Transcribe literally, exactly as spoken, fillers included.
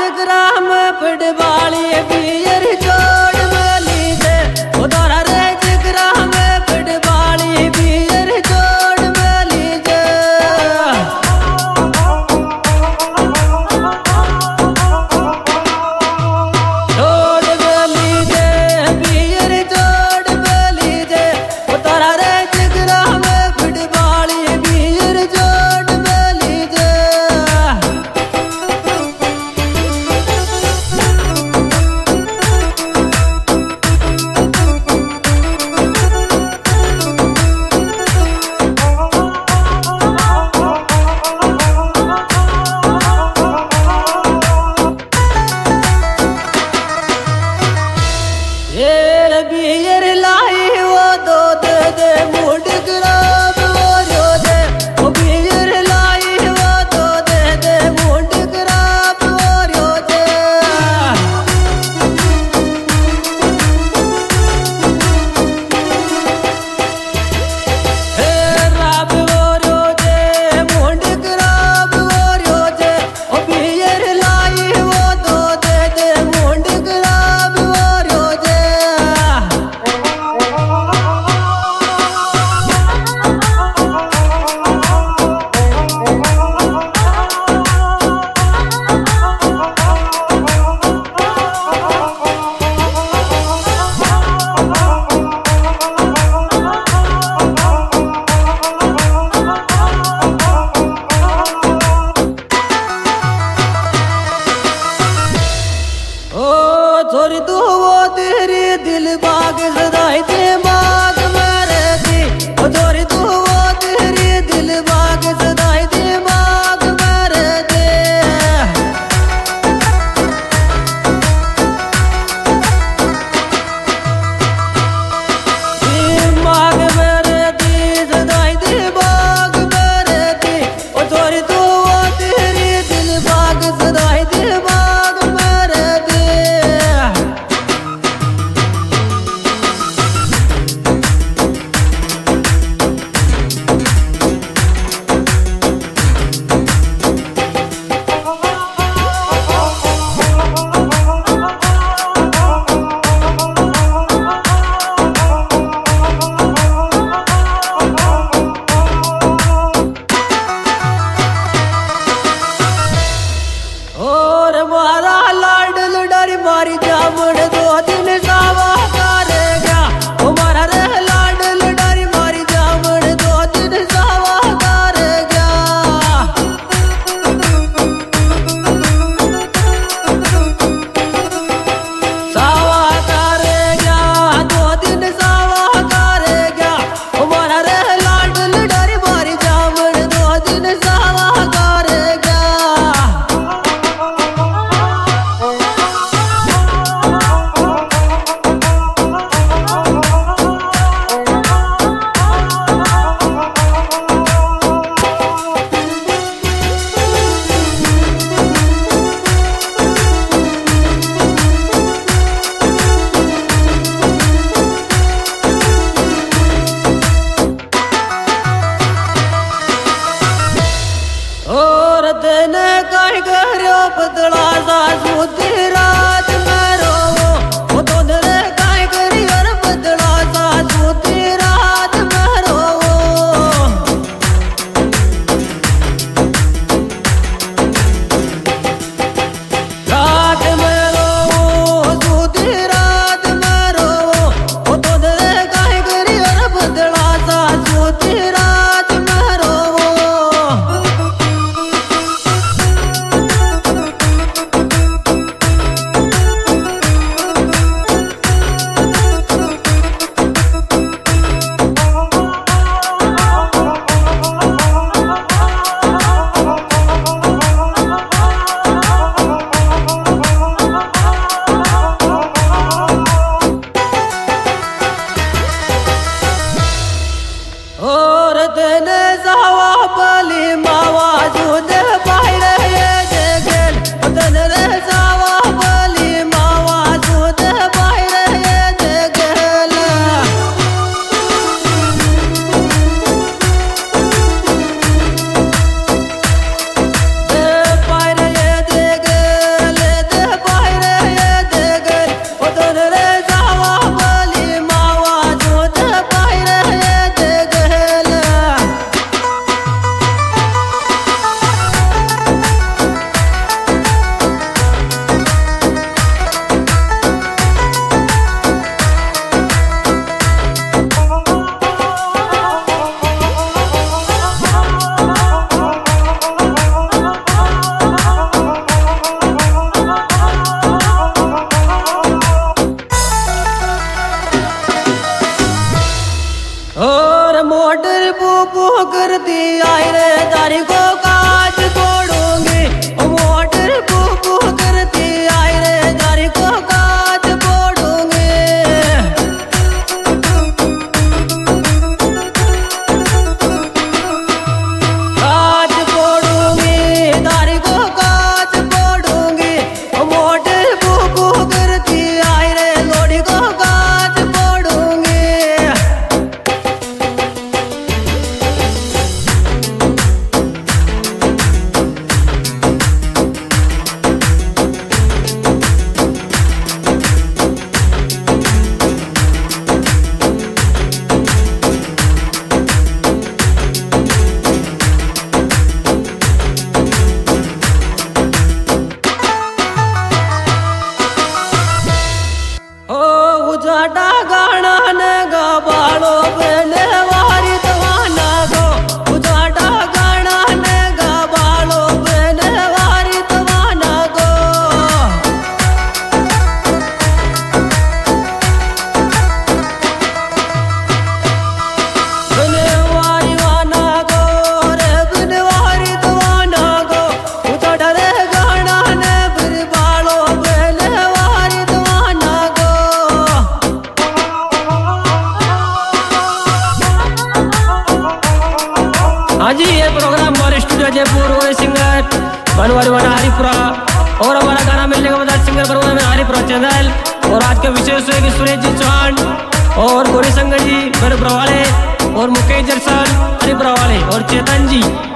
जगराम पड़वाली पियर जोड़ मेली दे उधारा रे जगराम पड़वाली पियर जोड़ मेली दे जोड़ मेली दे पियर जोड़ मेली दे उधारा रे जगराम पड़वाली पियर जोड़ मेली दे बियर लाई वो दो दे दे मुंड खराब हो रो दे ओ बियर लाई वो दो दे दे मुंड खराब हो रो दे हे राब हो रो दे मुंड खराब हो रो दे ओ बियर लाई वो दो दे दे मुंड खराब हो रो दे थोड़ी तू वो तेरी दिल बाग सदाई ते बाग मेरे दी ओ थोड़ी तू वो तेरी दिल बाग सदाई ते बाग मेरे दे बाग मेरे दी सदाई ते बाग मेरे दी ओ थोड़ी तू वो तेरी दिल बाग सदाई ते बाग मेरे दे और मारा लाडल डर मारी जामुन दो दिन सावा करे गया ओ मारा रे लाडल डर मारी जामुन दो दिन सावा करे गया सावा करे गया दो दिन सावा करे गया ओ मारा रे लाडल डर मारी जामुन दो दिन सावा करे गया और दिन कहीं करो बदला सा सूती रात में रोवो वो तो दिन कहीं करी और बदला सा सूती रात में रोवो रात में रोवो सूती रात में रोवो वो तो दिन कहीं करी और बदला सा सूती रात में रोवो करती आई रे दारी को काज तोड़ूंगी मोटर कुकू करती आई रे दारी को काज तोड़ूंगी काज तोड़ूंगी दारी को काज तोड़ूंगी मोटर कुकू करती आई रे लोड़ी को काज तोड़ूंगी उजाटा गाना ने गबाड़ो बेले वारी तवाना गो उजाटा गाना ने गबाड़ो बेले वारी तवाना गो बेले वारी वाना गो रे बेले वारी तवाना गो उजाटा रे गाना ने बिरबाड़ो बेले वारी तवाना गो हाँ जी, ये प्रोग्राम हमारे स्टूडियो जयपुर और सिंगर बनवारी वाला हरिपुरा और हमारा गाना मिलने का मतलब सिंगर बनवारी में हरिपुरा चैनल। और आज का विशेष है कि सुरेश जी चौहान और गौरी शंकर जी हरिपुरा वाले और मुकेश जरसन हरिपुरा वाले और चेतन जी